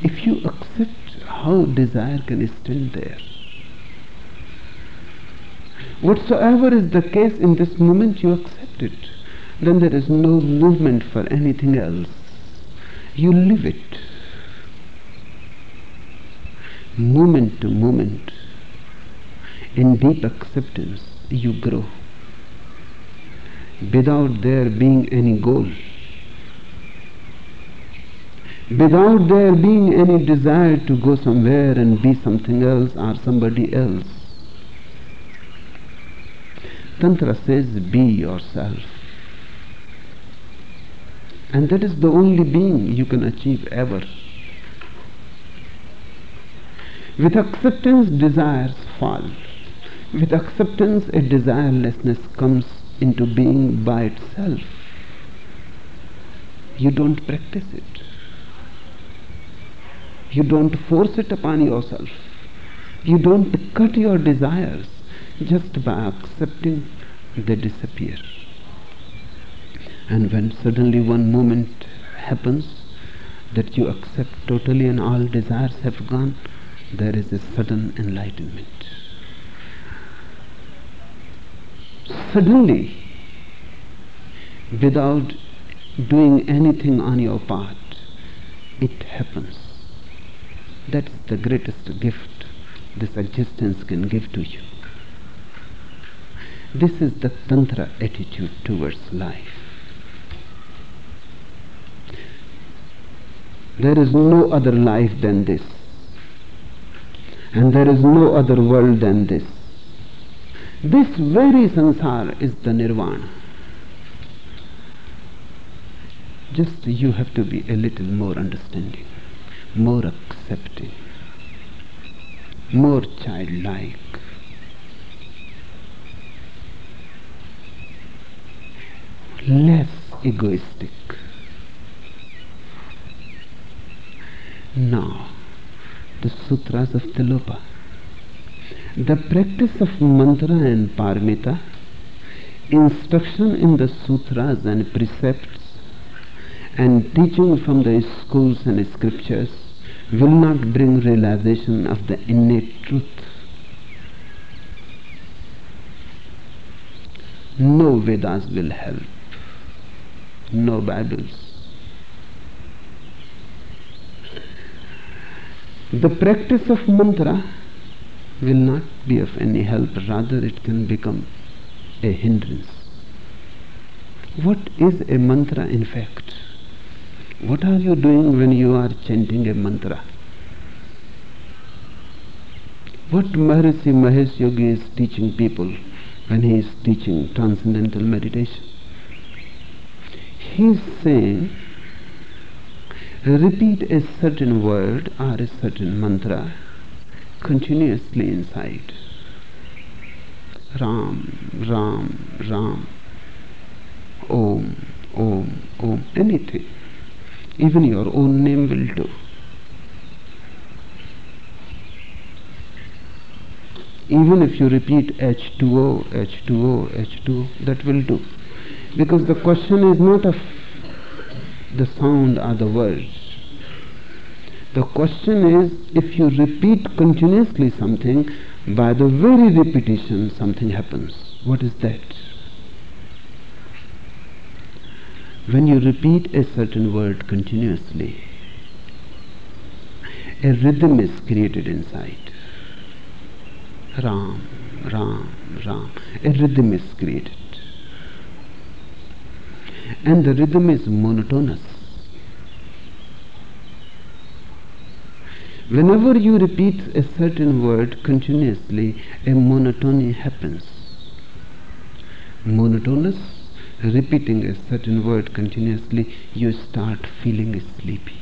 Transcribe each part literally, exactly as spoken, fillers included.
If you accept, how desire can stand there? Whatsoever is the case in this moment, you accept it. Then there is no movement for anything else. You live it. Moment to moment, in deep acceptance, you grow. Without there being any goal. Without there being any desire to go somewhere and be something else or somebody else. Tantra says, be yourself. And that is the only being you can achieve ever. With acceptance, desires fall. With acceptance, a desirelessness comes into being by itself. You don't practice it. You don't force it upon yourself. You don't cut your desires. Just by accepting, they disappear. And when suddenly one moment happens that you accept totally and all desires have gone, there is a sudden enlightenment. Suddenly, without doing anything on your part, it happens. That's the greatest gift this existence can give to you. This is the Tantra attitude towards life. There is no other life than this. And there is no other world than this. This very sansar is the nirvana. Just you have to be a little more understanding, more accepting, more childlike. Less egoistic. Now, the sutras of Tilopa. The practice of mantra and paramita, instruction in the sutras and precepts, and teaching from the schools and scriptures will not bring realization of the innate truth. No Vedas will help. No Bibles. The practice of mantra will not be of any help, rather it can become a hindrance. What is a mantra in fact? What are you doing when you are chanting a mantra? What Maharishi Mahesh Yogi is teaching people when he is teaching transcendental meditation? He is saying, repeat a certain word or a certain mantra continuously inside. Ram, Ram, Ram, Om, Om, Om, anything. Even your own name will do. Even if you repeat H two O, H two O, H two O, that will do. Because the question is not of the sound or the words. The question is, if you repeat continuously something, by the very repetition something happens. What is that? When you repeat a certain word continuously, a rhythm is created inside. Ram, Ram, Ram. A rhythm is created. And the rhythm is monotonous. Whenever you repeat a certain word continuously, a monotony happens. Monotonous, repeating a certain word continuously, you start feeling sleepy.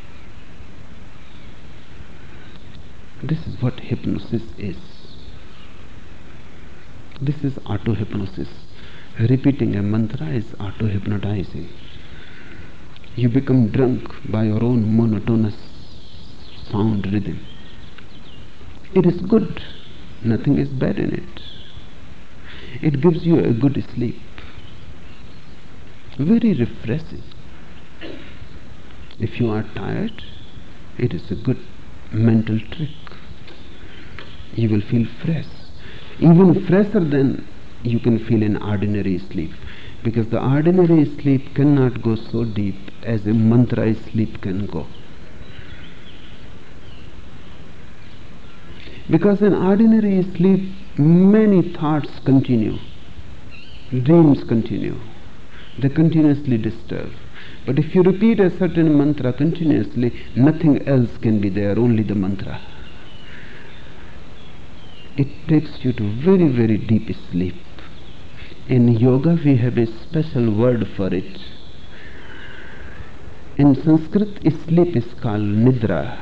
This is what hypnosis is. This is auto-hypnosis. Repeating a mantra is auto-hypnotizing. You become drunk by your own monotonous sound rhythm. It is good. Nothing is bad in it. It gives you a good sleep. Very refreshing. If you are tired, It is a good mental trick. You will feel fresh, even fresher than you can feel in ordinary sleep, because the ordinary sleep cannot go so deep as a mantra sleep can go. Because in ordinary sleep, many thoughts continue, dreams continue, they continuously disturb. But if you repeat a certain mantra continuously, nothing else can be there, only the mantra. It takes you to very, very deep sleep. In yoga, we have a special word for it. In Sanskrit, sleep is called nidra.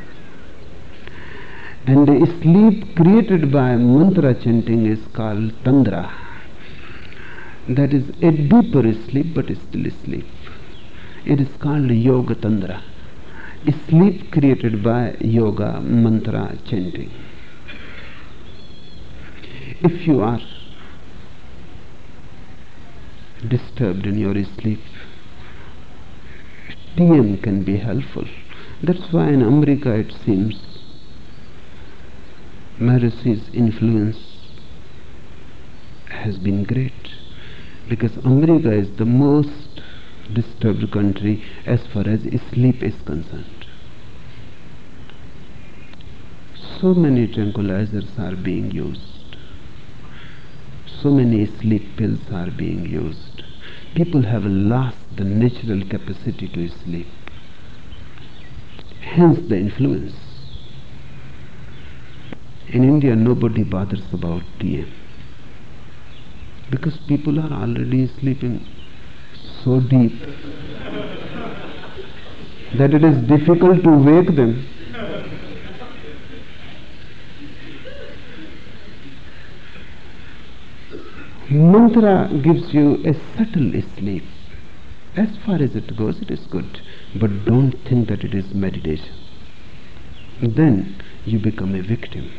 And the sleep created by mantra chanting is called tandra. That is a deeper sleep, but still sleep. It is called yoga tandra. Sleep created by yoga mantra chanting. If you are disturbed in your sleep, T M can be helpful. That's why in America it seems Mahari's influence has been great, because America is the most disturbed country as far as sleep is concerned. So many tranquilizers are being used. So many sleep pills are being used. People have lost the natural capacity to sleep. Hence the influence. In India, nobody bothers about T M, because people are already sleeping so deep that it is difficult to wake them. Mantra gives you a subtle sleep. As far as it goes, it is good, but don't think that it is meditation. Then you become a victim.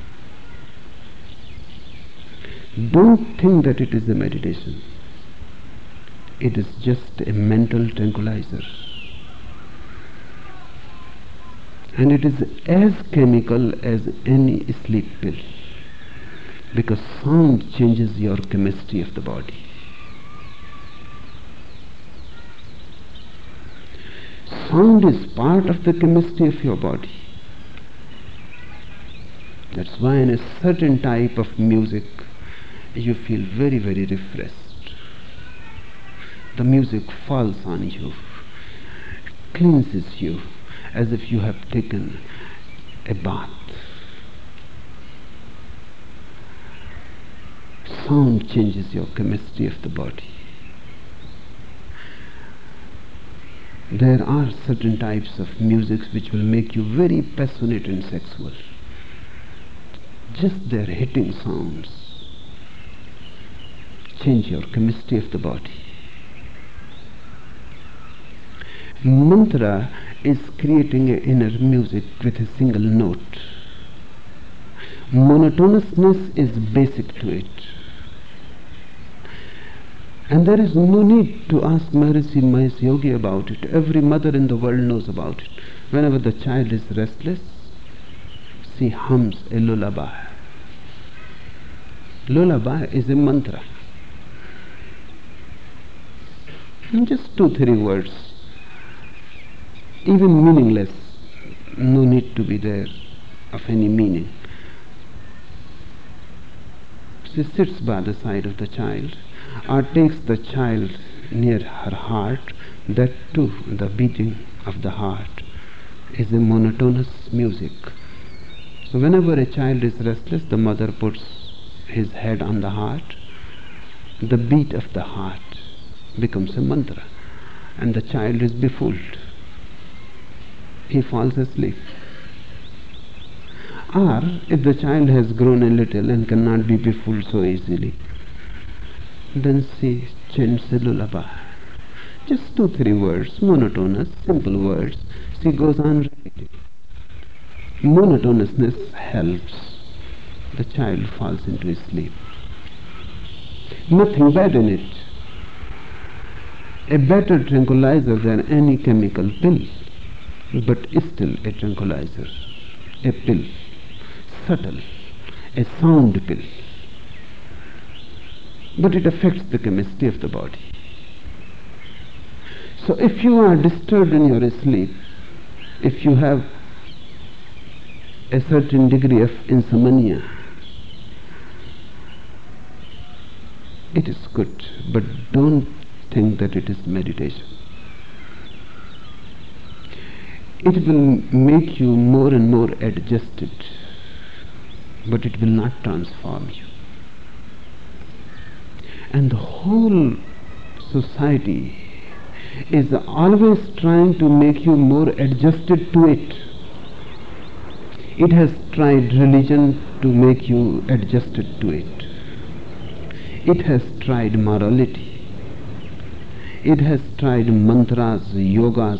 Don't think that it is a meditation. It is just a mental tranquilizer. And it is as chemical as any sleep pill, because sound changes your chemistry of the body. Sound is part of the chemistry of your body. That's why in a certain type of music you feel very, very refreshed. The music falls on you, cleanses you as if you have taken a bath. Sound changes your chemistry of the body. There are certain types of music which will make you very passionate and sexual. Just their hitting sounds change your chemistry of the body. Mantra is creating an inner music with a single note. Monotonousness is basic to it. And there is no need to ask Maharishi Mahesh Yogi about it. Every mother in the world knows about it. Whenever the child is restless, she hums a lullaby. Lullaby is a mantra. Just two, three words. Even meaningless. No need to be there of any meaning. She sits by the side of the child, or takes the child near her heart. That too, the beating of the heart is a monotonous music. So whenever a child is restless, the mother puts his head on the heart. The beat of the heart becomes a mantra, and the child is befooled. He falls asleep. Or if the child has grown a little and cannot be befooled so easily, then she chants a lullaby. Just two, three words, monotonous, simple words. She goes on repeating. Monotonousness helps. The child falls into sleep. Nothing bad in it. A better tranquilizer than any chemical pill. but still a tranquilizer, a pill, subtle, a sound pill. But it affects the chemistry of the body. So if you are disturbed in your sleep, if you have a certain degree of insomnia, it is good, but don't think that it is meditation. It will make you more and more adjusted, but it will not transform you. And the whole society is always trying to make you more adjusted to it. It has tried religion to make you adjusted to it. It has tried morality. It has tried mantras, yogas.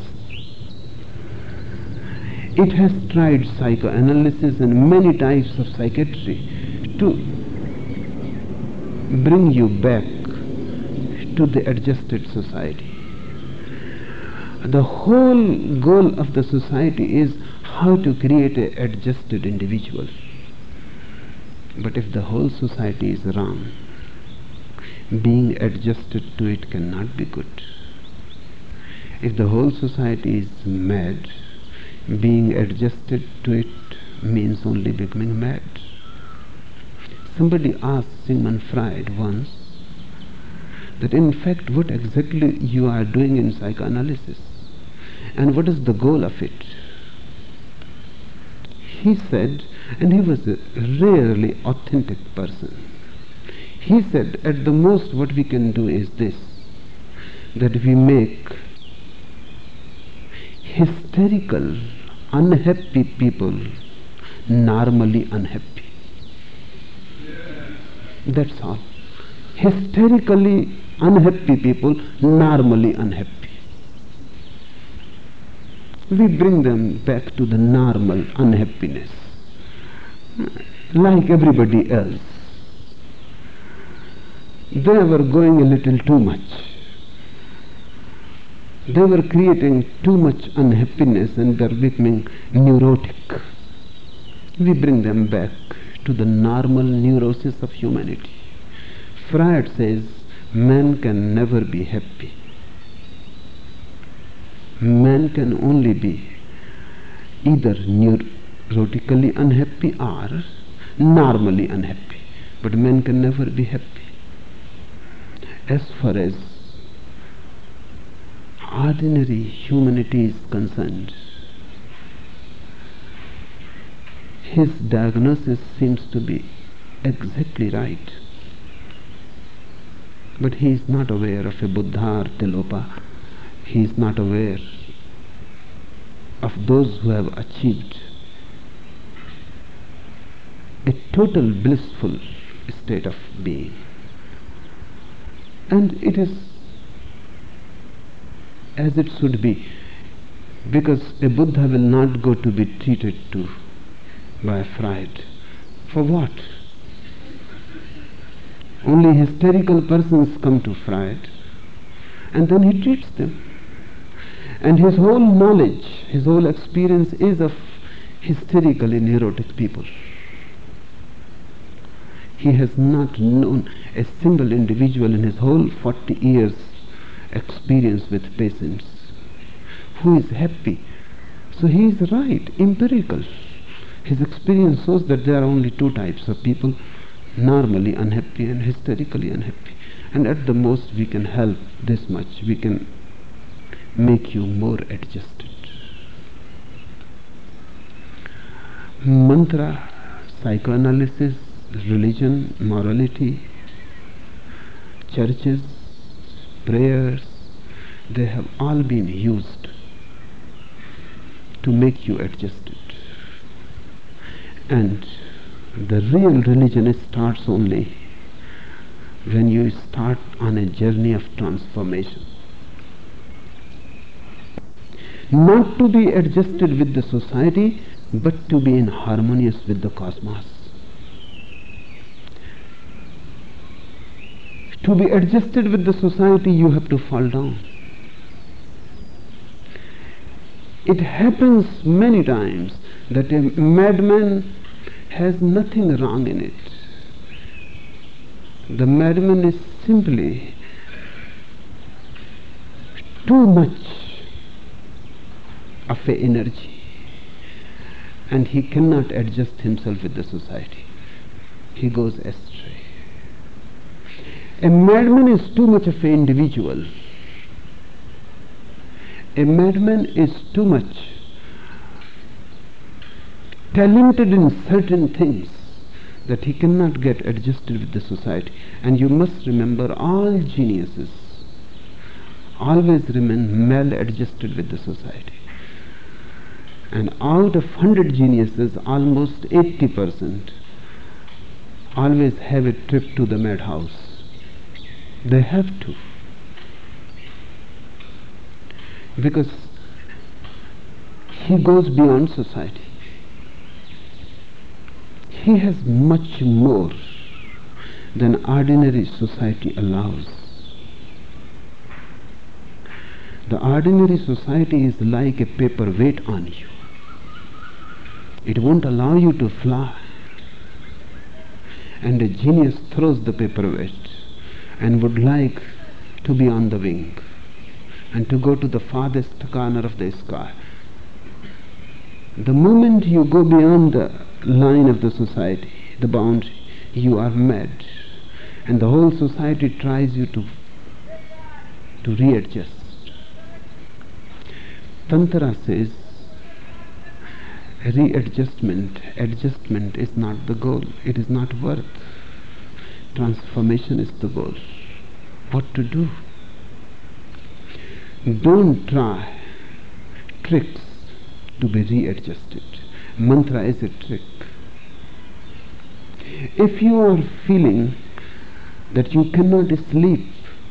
It has tried psychoanalysis and many types of psychiatry to bring you back to the adjusted society. The whole goal of the society is how to create an adjusted individual. But if the whole society is wrong, being adjusted to it cannot be good. If the whole society is mad, being adjusted to it means only becoming mad. Somebody asked Sigmund Freud once that in fact what exactly you are doing in psychoanalysis and what is the goal of it. He said, and he was a rarely authentic person, he said, at the most what we can do is this, that we make hysterical, unhappy people normally unhappy. That's all. Hysterically unhappy people normally unhappy. We bring them back to the normal unhappiness, like everybody else. They were going a little too much. They were creating too much unhappiness and they're becoming neurotic. We bring them back to the normal neurosis of humanity. Freud says man can never be happy. Man can only be either neurotically unhappy or normally unhappy, but man can never be happy. As far as ordinary humanity is concerned, his diagnosis seems to be exactly right. But he is not aware of a Buddha or Tilopa. He is not aware of those who have achieved a total blissful state of being. And it is as it should be, because a Buddha will not go to be treated to by Freud. For what? Only hysterical persons come to Freud, and then he treats them. And his whole knowledge, his whole experience is of hysterically neurotic people. He has not known a single individual in his whole forty years experience with patients who is happy. So he is right, empirical. His experience shows that there are only two types of people, normally unhappy and hysterically unhappy. And at the most we can help this much, we can make you more adjusted. Mantra, psychoanalysis, religion, morality, churches, prayers, they have all been used to make you adjusted. And the real religion starts only when you start on a journey of transformation. Not to be adjusted with the society, but to be in harmonious with the cosmos. To be adjusted with the society, you have to fall down. It happens many times that a madman has nothing wrong in it. The madman is simply too much of a energy, and he cannot adjust himself with the society. He goes astray. A madman is too much of an individual. A madman is too much talented in certain things that he cannot get adjusted with the society. And you must remember, all geniuses always remain maladjusted with the society. And out of one hundred geniuses, almost eighty percent always have a trip to the madhouse. They have to. Because he goes beyond society. He has much more than ordinary society allows. The ordinary society is like a paperweight on you. It won't allow you to fly. And a genius throws the paperweight and would like to be on the wing and to go to the farthest corner of the sky. The moment you go beyond the line of the society, the boundary, you are mad, and the whole society tries you to to readjust. Tantra says readjustment, adjustment is not the goal, it is not worth. Transformation is the goal. What to do? Don't try tricks to be readjusted. Mantra is a trick. If you are feeling that you cannot sleep,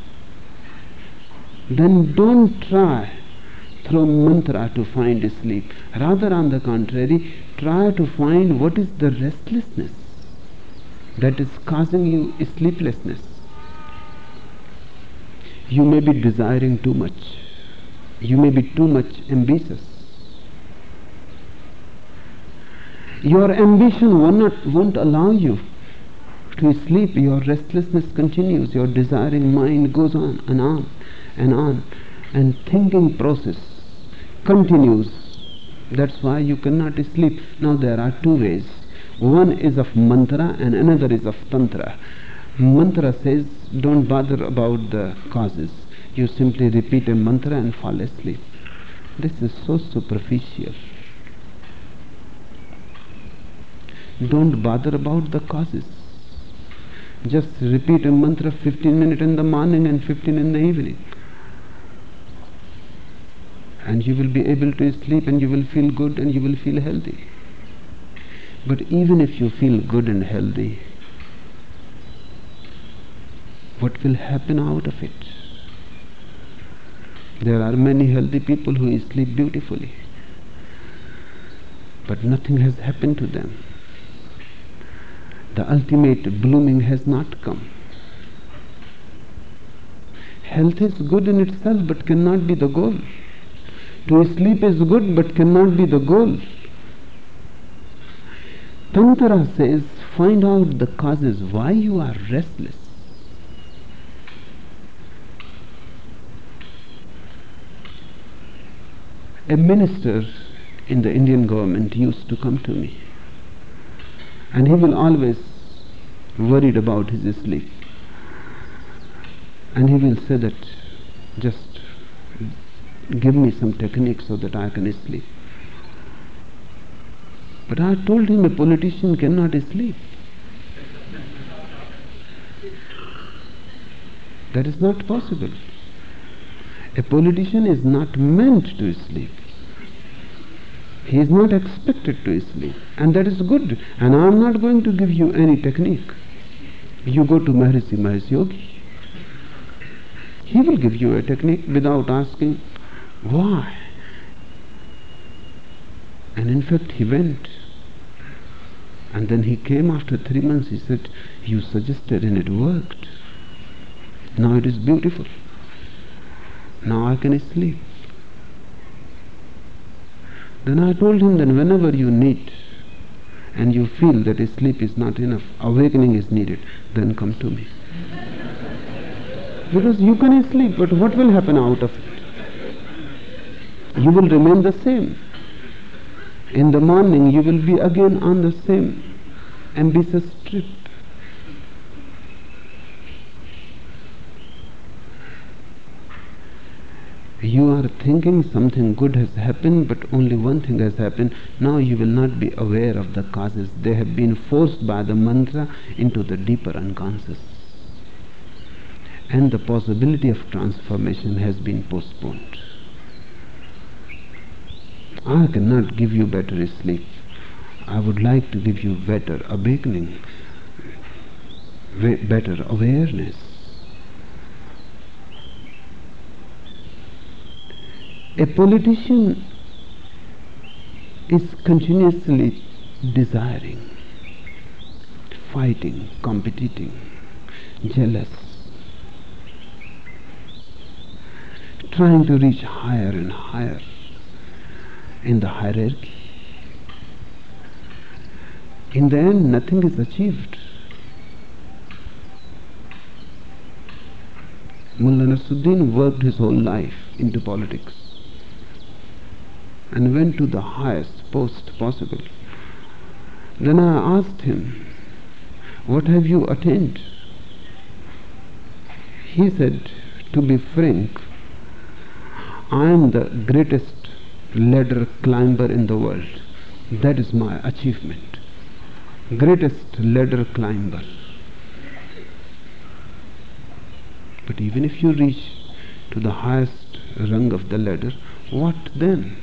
then don't try through mantra to find sleep. Rather, on the contrary, try to find what is the restlessness that is causing you sleeplessness. You may be desiring too much. You may be too much ambitious. Your ambition will not, won't allow you to sleep. Your restlessness continues. Your desiring mind goes on and on and on. And thinking process continues. That's why you cannot sleep. Now there are two ways. One is of mantra and another is of tantra. Mantra says don't bother about the causes. You simply repeat a mantra and fall asleep. This is so superficial. Don't bother about the causes. Just repeat a mantra fifteen minutes in the morning and fifteen in the evening. And you will be able to sleep and you will feel good and you will feel healthy. But even if you feel good and healthy, what will happen out of it? There are many healthy people who sleep beautifully, but nothing has happened to them. The ultimate blooming has not come. Health is good in itself but cannot be the goal. To sleep is good but cannot be the goal. Tantra says find out the causes why you are restless. A minister in the Indian government used to come to me, and he will always worried about his sleep, and he will say that just give me some technique so that I can sleep. But I told him a politician cannot sleep. That is not possible. A politician is not meant to sleep. He is not expected to sleep, and that is good. And I am not going to give you any technique. You go to Maharishi Mahesh Yogi. He will give you a technique without asking why. And in fact he went. And then he came after three months. He said, you suggested and it worked. Now it is beautiful. Now I can sleep. Then I told him that whenever you need and you feel that sleep is not enough, awakening is needed, then come to me. Because you can sleep, but what will happen out of it? You will remain the same. In the morning you will be again on the same ambitious trip. You are thinking something good has happened, but only one thing has happened. Now you will not be aware of the causes. They have been forced by the mantra into the deeper unconscious. And the possibility of transformation has been postponed. I cannot give you better sleep. I would like to give you better awakening, better awareness. A politician is continuously desiring, fighting, competing, jealous, trying to reach higher and higher in the hierarchy. In the end, nothing is achieved. Mullah Nasruddin worked his whole life into politics and went to the highest post possible. Then I asked him, what have you attained? He said, to be frank, I am the greatest ladder climber in the world. That is my achievement. Greatest ladder climber. But even if you reach to the highest rung of the ladder, what then?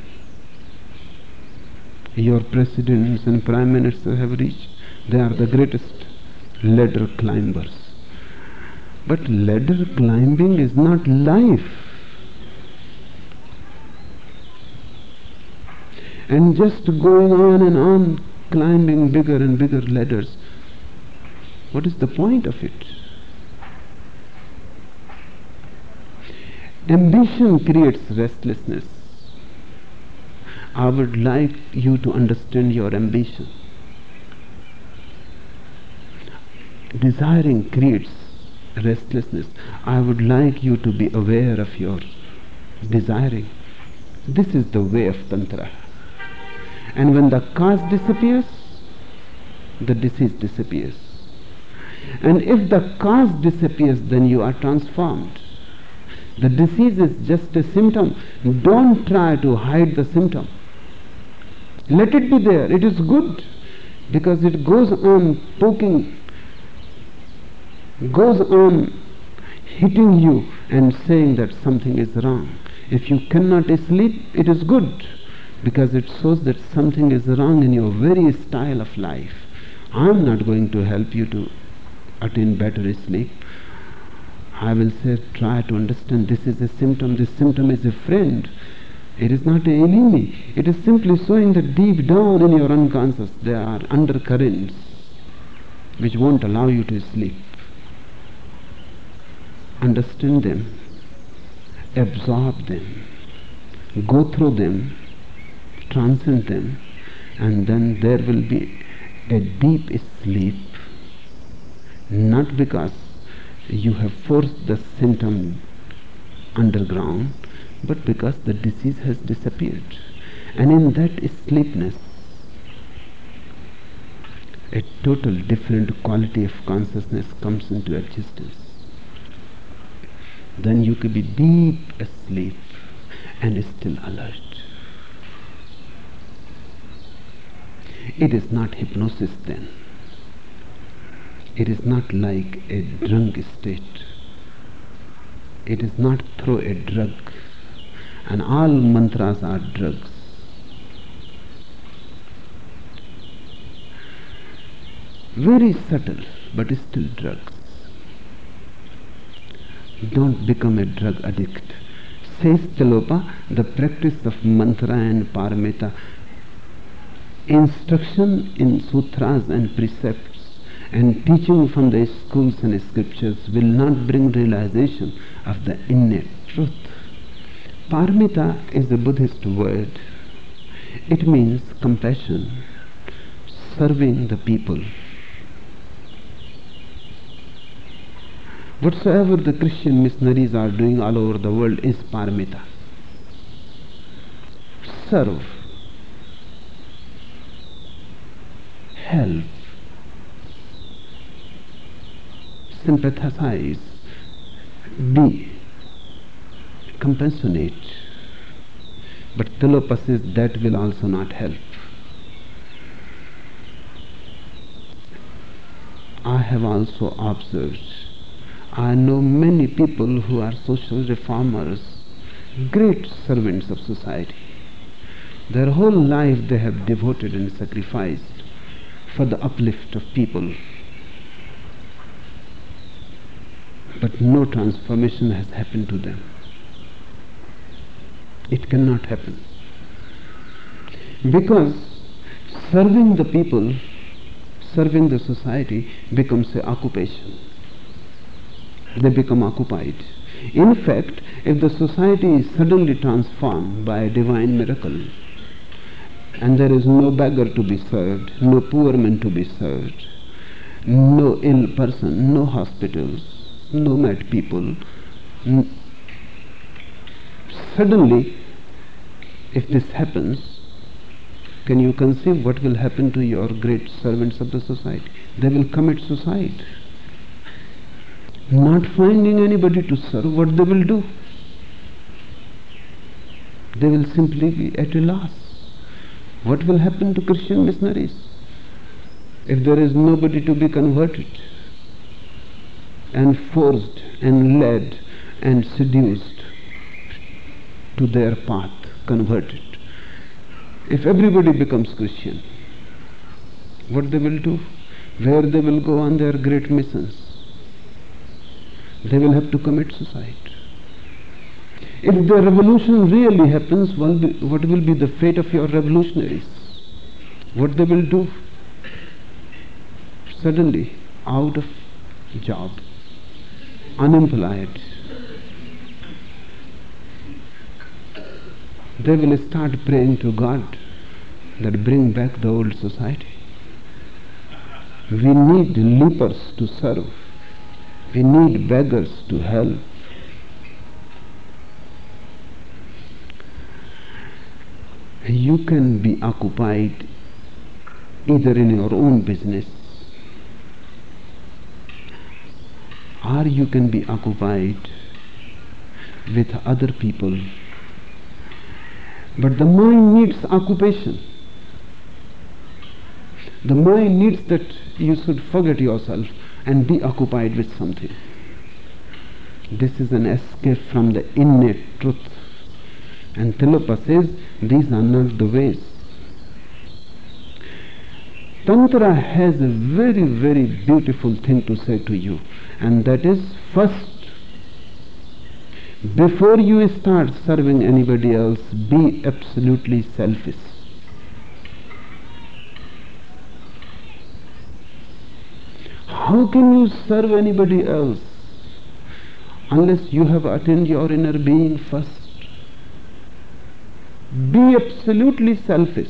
Your presidents and prime ministers have reached. They are the greatest ladder climbers. But ladder climbing is not life. And just going on and on, climbing bigger and bigger ladders, what is the point of it? Ambition creates restlessness. I would like you to understand your ambition. Desiring creates restlessness. I would like you to be aware of your desiring. This is the way of Tantra. And when the cause disappears, the disease disappears. And if the cause disappears, then you are transformed. The disease is just a symptom. Don't try to hide the symptom. Let it be there. It is good because it goes on poking, goes on hitting you and saying that something is wrong. If you cannot sleep, it is good because it shows that something is wrong in your very style of life. I am not going to help you to attain better sleep. I will say, try to understand this is a symptom. This symptom is a friend. It is not an enemy. It is simply showing that deep down in your unconscious there are undercurrents which won't allow you to sleep. Understand them, absorb them, go through them, transcend them, and then there will be a deep sleep, not because you have forced the symptom underground, but because the disease has disappeared. And in that sleepness, a total different quality of consciousness comes into existence. Then you could be deep asleep and still alert. It is not hypnosis then. It is not like a drunk state. It is not through a drug. And all mantras are drugs. Very subtle, but still drugs. Don't become a drug addict. Says Tilopa, the practice of mantra and paramita, instruction in sutras and precepts, and teaching from the schools and scriptures will not bring realization of the innate truth. Paramita is a Buddhist word. It means compassion, serving the people. Whatsoever the Christian missionaries are doing all over the world is paramita. Serve, help, sympathize, be compassionate. But Tilopa says that will also not help. I have also observed, I know many people who are social reformers, great servants of society. Their whole life they have devoted and sacrificed for the uplift of people. But no transformation has happened to them. It cannot happen. Because serving the people, serving the society becomes an occupation. They become occupied. In fact, if the society is suddenly transformed by a divine miracle, and there is no beggar to be served, no poor man to be served, no ill person, no hospitals, no mad people, n- suddenly, if this happens, can you conceive what will happen to your great servants of the society? They will commit suicide. Not finding anybody to serve, what they will do? They will simply be at a loss. What will happen to Christian missionaries if there is nobody to be converted and forced and led and seduced to their path, converted? If everybody becomes Christian, what they will do? Where they will go on their great missions? They will have to commit suicide. If the revolution really happens, what will be the fate of your revolutionaries? What they will do? Suddenly, out of job, unemployed, they will start praying to God that bring back the old society. We need lepers to serve. We need beggars to help. You can be occupied either in your own business, or you can be occupied with other people. But the mind needs occupation. The mind needs that you should forget yourself and be occupied with something. This is an escape from the innate truth. And Tilopa says, these are not the ways. Tantra has a very, very beautiful thing to say to you, and that is, first, before you start serving anybody else, be absolutely selfish. How can you serve anybody else unless you have attained your inner being first? Be absolutely selfish.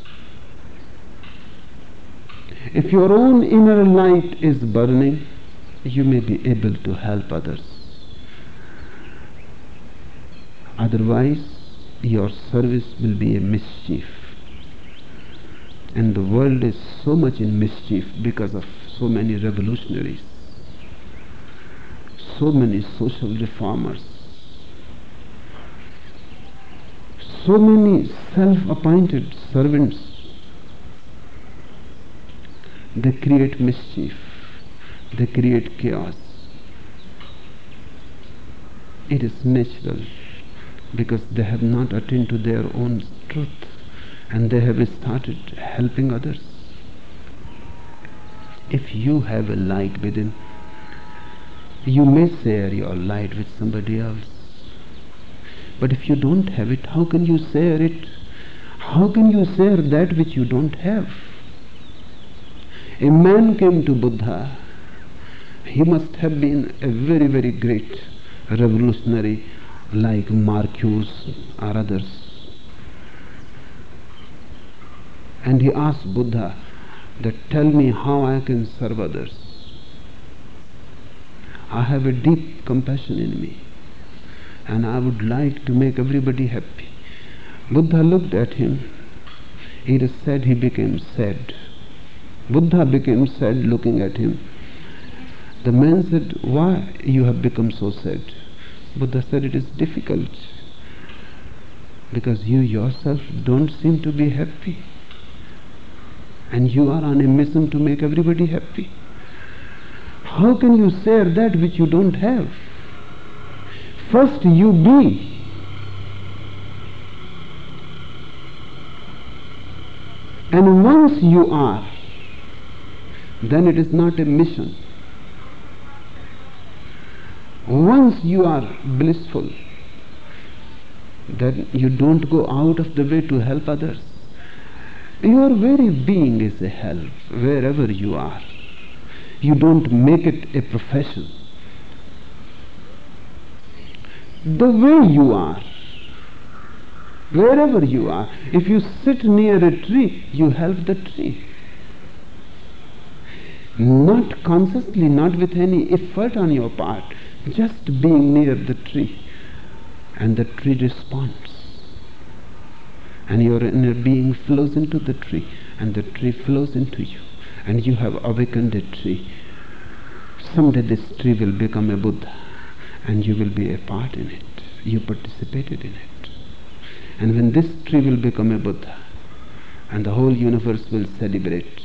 If your own inner light is burning, you may be able to help others. Otherwise, your service will be a mischief. And the world is so much in mischief because of so many revolutionaries, so many social reformers, so many self-appointed servants. They create mischief, they create chaos. It is natural because they have not attained to their own truth and they have started helping others. If you have a light within, you may share your light with somebody else. But if you don't have it, how can you share it? How can you share that which you don't have? A man came to Buddha. He must have been a very, very great revolutionary like Marcuse or others. And he asked Buddha that, tell me how I can serve others. I have a deep compassion in me, and I would like to make everybody happy. Buddha looked at him. It is said he became sad. Buddha became sad looking at him. The man said, why you have become so sad? Buddha said, it is difficult, because you yourself don't seem to be happy, and you are on a mission to make everybody happy. How can you share that which you don't have? First you be. And once you are, then it is not a mission. Once you are blissful, then you don't go out of the way to help others. Your very being is a help wherever you are. You don't make it a profession. The way you are, wherever you are, if you sit near a tree, you help the tree. Not consciously, not with any effort on your part, just being near the tree, and the tree responds. And your inner being flows into the tree, and the tree flows into you, and you have awakened a tree. Someday this tree will become a Buddha, and you will be a part in it. You participated in it. And when this tree will become a Buddha, and the whole universe will celebrate,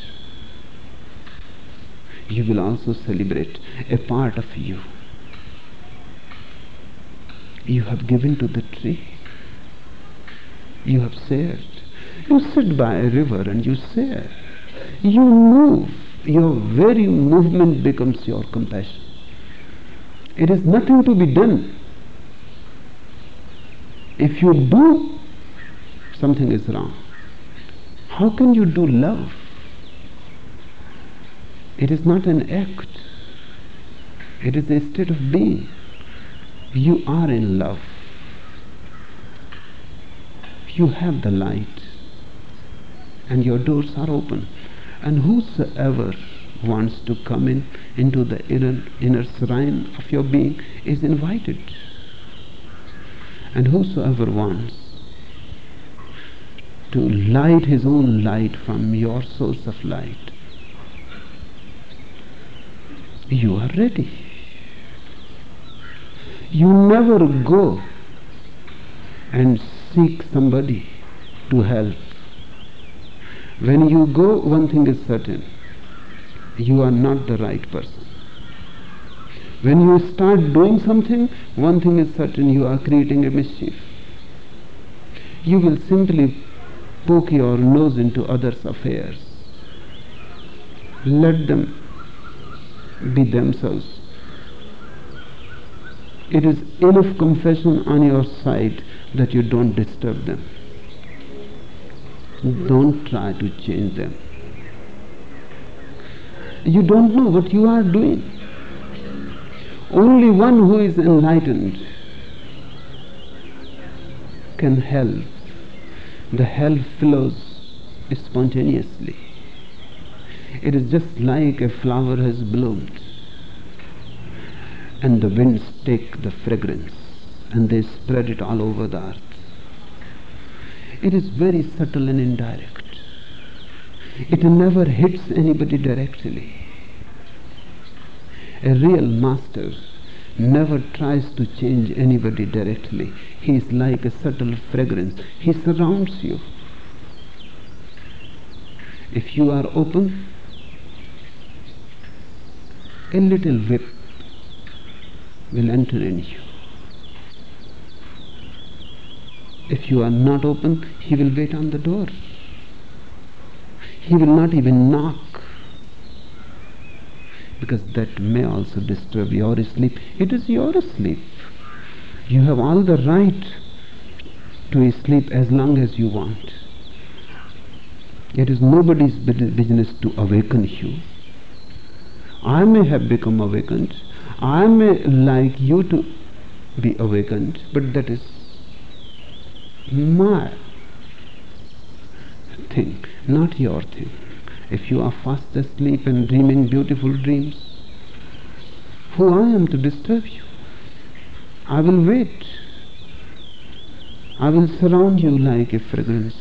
you will also celebrate a part of you. You have given to the tree. You have shared. You sit by a river and you share. You move. Your very movement becomes your compassion. It is nothing to be done. If you do, something is wrong. How can you do love? It is not an act. It is a state of being. You are in love. You have the light, and your doors are open, and whosoever wants to come in into the inner, inner shrine of your being is invited. And whosoever wants to light his own light from your source of light, you are ready. You never go and seek somebody to help. When you go, one thing is certain: you are not the right person. When you start doing something, one thing is certain: you are creating a mischief. You will simply poke your nose into others' affairs. Let them be themselves. It is enough compassion on your side that you don't disturb them. Don't try to change them. You don't know what you are doing. Only one who is enlightened can help. The help flows spontaneously. It is just like a flower has bloomed, and the winds take the fragrance and they spread it all over the earth. It is very subtle and indirect. It never hits anybody directly. A real master never tries to change anybody directly. He is like a subtle fragrance. He surrounds you. If you are open, a little whip will enter in you. If you are not open, he will wait on the door. He will not even knock, because that may also disturb your sleep. It is your sleep. You have all the right to sleep as long as you want. It is nobody's business to awaken you. I may have become awakened. I may like you to be awakened, but that is my thing, not your thing. If you are fast asleep and dreaming beautiful dreams, who I am to disturb you? I will wait. I will surround you like a fragrance.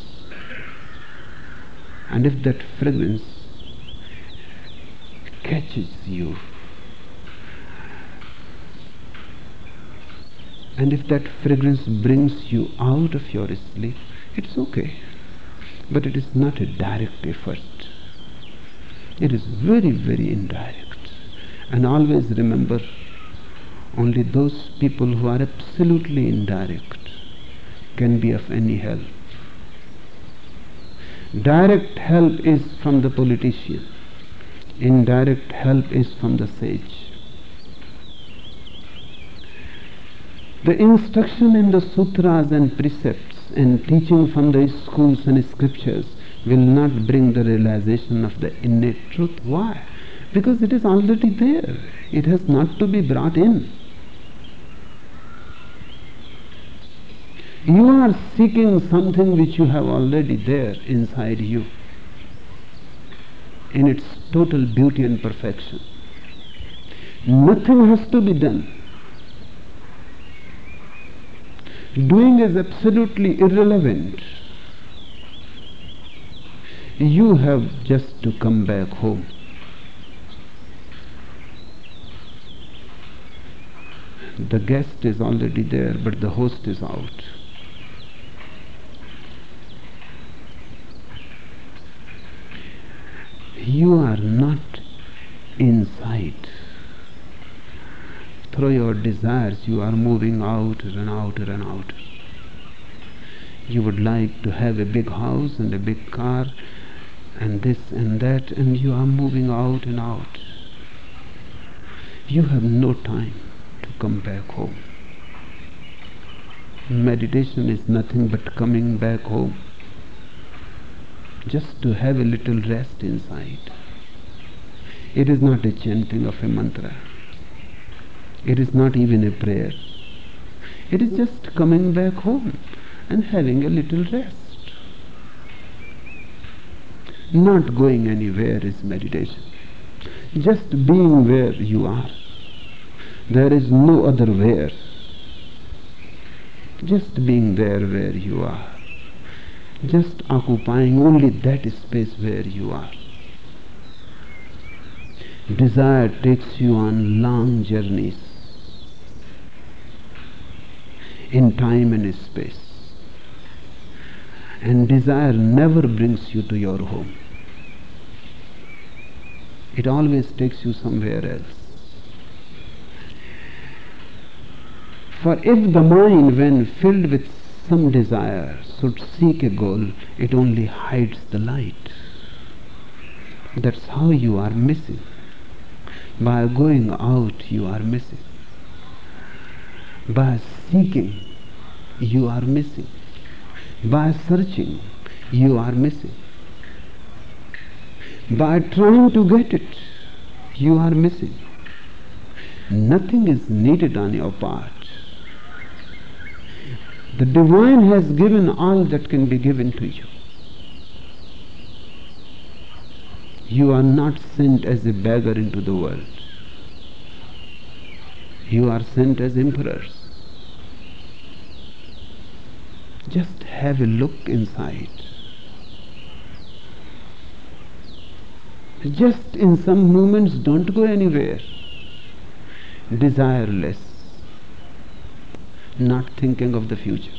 And if that fragrance catches you, and if that fragrance brings you out of your sleep, it's okay. But it is not a direct effort. It is very, very indirect. And always remember, only those people who are absolutely indirect can be of any help. Direct help is from the politician. Indirect help is from the sage. The instruction in the sutras and precepts and teaching from the schools and scriptures will not bring the realization of the innate truth. Why? Because it is already there. It has not to be brought in. You are seeking something which you have already there inside you, in its total beauty and perfection. Nothing has to be done. Doing is absolutely irrelevant. You have just to come back home. The guest is already there, but the host is out. You are not inside. Through your desires, you are moving outer and outer and outer. You would like to have a big house and a big car and this and that, and you are moving out and out. You have no time to come back home. Meditation is nothing but coming back home, just to have a little rest inside. It is not a chanting of a mantra. It is not even a prayer. It is just coming back home and having a little rest. Not going anywhere is meditation. Just being where you are. There is no other where. Just being there where you are. Just occupying only that space where you are. Desire takes you on long journeys in time and space. And desire never brings you to your home. It always takes you somewhere else. For if the mind, when filled with some desire, should seek a goal, it only hides the light. That's how you are missing. By going out, you are missing. By seeking, you are missing. By searching, you are missing. By trying to get it, you are missing. Nothing is needed on your part. The divine has given all that can be given to you. You are not sent as a beggar into the world. You are sent as emperors. Just have a look inside. Just in some moments, don't go anywhere. Desireless. Not thinking of the future.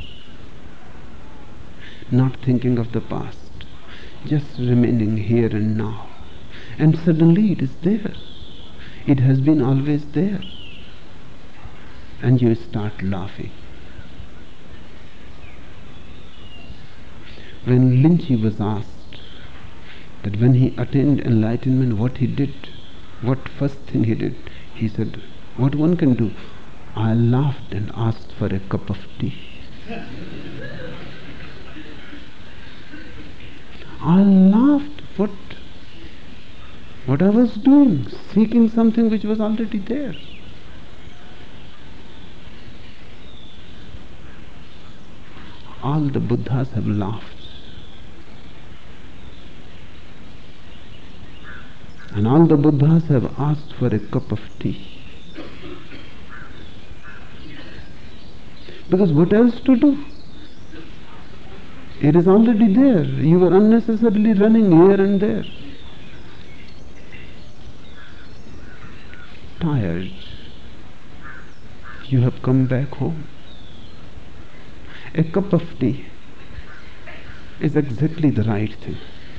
Not thinking of the past. Just remaining here and now. And suddenly it is there. It has been always there. And you start laughing. When Linchi was asked that when he attained enlightenment, what he did, what first thing he did, he said, what one can do? I laughed and asked for a cup of tea. I laughed. What? What I was doing? Seeking something which was already there. All the Buddhas have laughed. And all the Buddhas have asked for a cup of tea. Because what else to do? It is already there. You are unnecessarily running here and there. Tired. You have come back home. A cup of tea is exactly the right thing.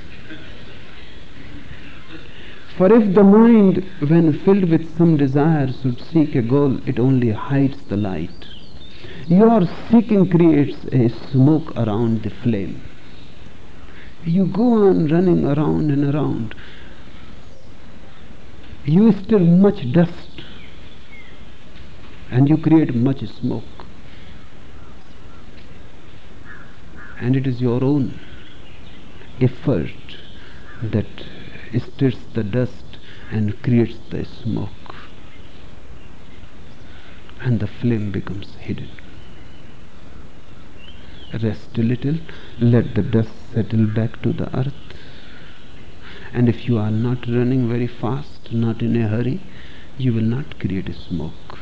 For if the mind, when filled with some desire, should seek a goal, it only hides the light. Your seeking creates a smoke around the flame. You go on running around and around. You stir much dust and you create much smoke. And it is your own effort that stirs the dust and creates the smoke, and the flame becomes hidden. Rest a little, let the dust settle back to the earth, and if you are not running very fast, not in a hurry, you will not create a smoke.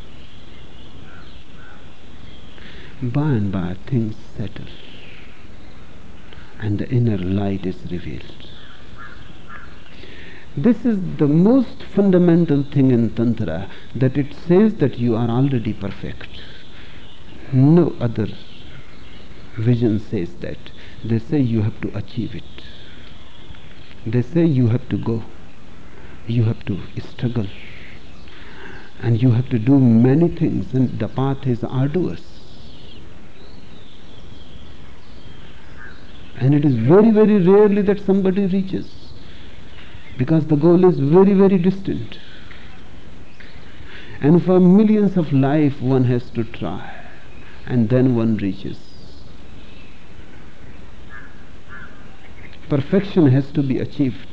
By and by things settle and the inner light is revealed. This is the most fundamental thing in Tantra, that it says that you are already perfect. No other vision says that. They say you have to achieve it. They say you have to go. You have to struggle. And you have to do many things, and the path is arduous. And it is very, very rarely that somebody reaches, because the goal is very, very distant. And for millions of life one has to try, and then one reaches. Perfection has to be achieved.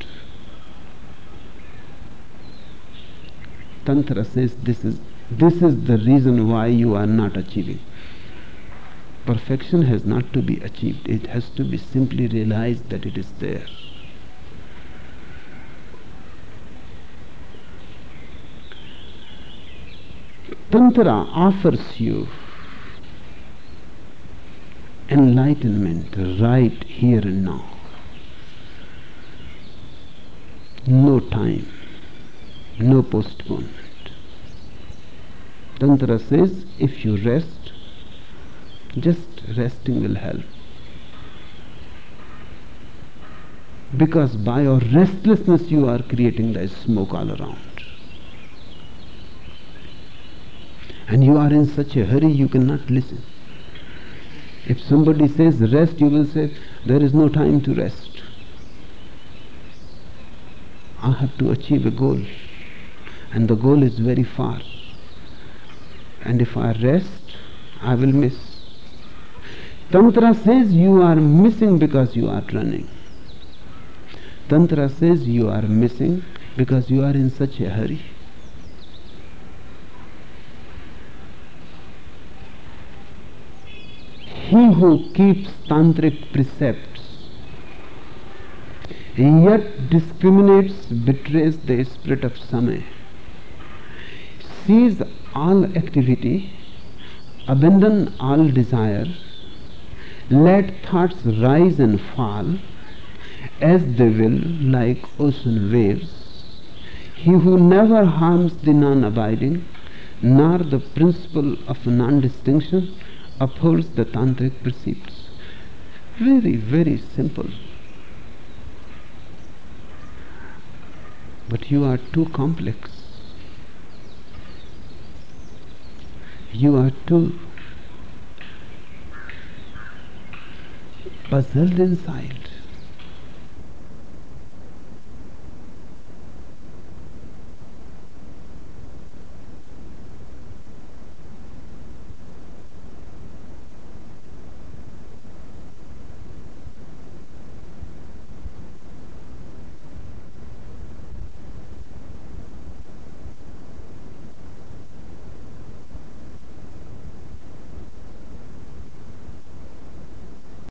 Tantra says this is, this is the reason why you are not achieving. Perfection has not to be achieved. It has to be simply realized that it is there. Tantra offers you enlightenment right here and now. No time, no postponement. Tantra says if you rest, just resting will help. Because by your restlessness you are creating the smoke all around. And you are in such a hurry you cannot listen. If somebody says rest, you will say, there is no time to rest. I have to achieve a goal, and the goal is very far. And if I rest, I will miss. Tantra says you are missing because you are running. Tantra says you are missing because you are in such a hurry. He who keeps tantric precepts yet discriminates, betrays the spirit of Samay, sees all activity, abandon all desire, let thoughts rise and fall as they will, like ocean waves. He who never harms the non-abiding, nor the principle of non-distinction, upholds the tantric precepts. Very, very simple. But you are too complex. You are too puzzled inside.